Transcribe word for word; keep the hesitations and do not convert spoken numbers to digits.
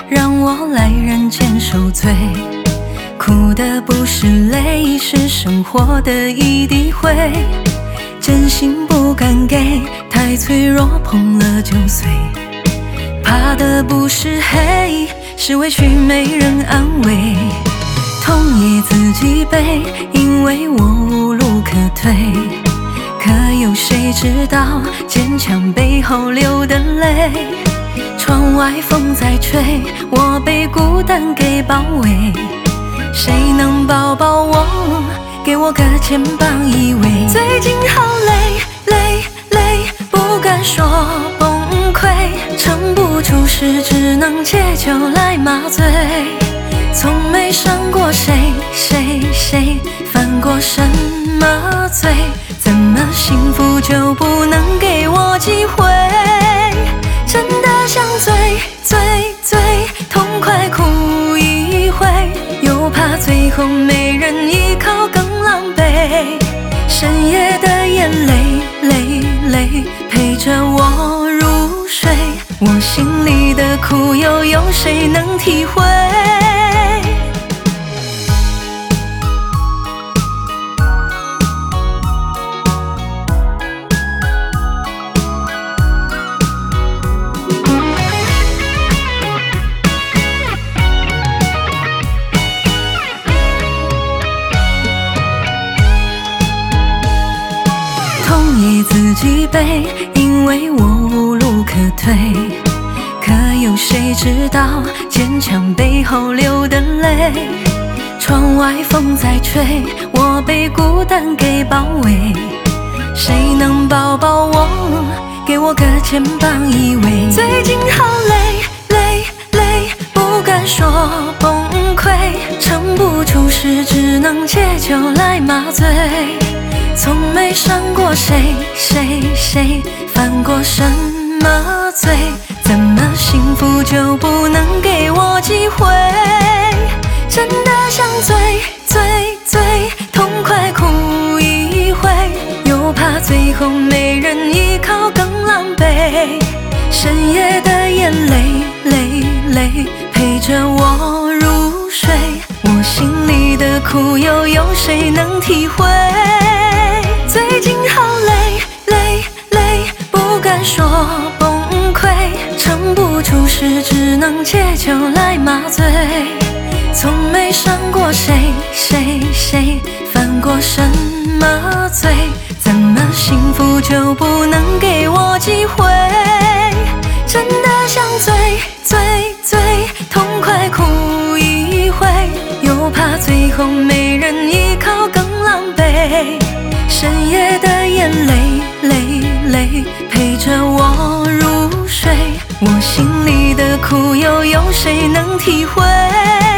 让我来人间受罪。苦的不是泪，是生活的一滴灰。真心不敢给，太脆弱，碰了就碎。怕的不是黑，是委屈没人安慰。痛也自己背，因为我无路可退。可有谁知道坚强背后流的泪？窗外风在吹，我被孤单给包围。谁能抱抱我，给我个肩膀依偎？最近好累累累，不敢说崩溃，撑不住时只能借酒来麻醉。从没伤过谁谁谁，犯过什么罪？怎么幸福就不能给我机会？真的想醉醉醉，痛快哭一回，又怕最后没人依靠更狼狈。深夜的眼泪泪泪，陪着我入睡。我心里的苦又有谁能体会？也自己背，因为我无路可退。可有谁知道坚强背后流的泪？窗外风在吹，我被孤单给包围。谁能抱抱我，给我个肩膀依偎？最近好累累累，不敢说崩溃，撑不住时只能借酒来麻醉。从没伤过谁谁谁，犯过什么罪？怎么幸福就不能给我机会？真的想醉醉醉，痛快哭一回，又怕最后没人依靠更狼狈。深夜的眼泪泪泪，陪着我入睡。我心里的苦又有谁能体会？最近好累累累，不敢说崩溃，撑不住时只能借酒来麻醉。从没伤过谁谁谁，犯过什么罪？怎么幸福就不能给我机会？真的想醉醉醉，痛快哭一回，又怕最后没人依靠更狼狈。深夜的眼泪泪泪，陪着我入睡。我心里的苦又有谁能体会？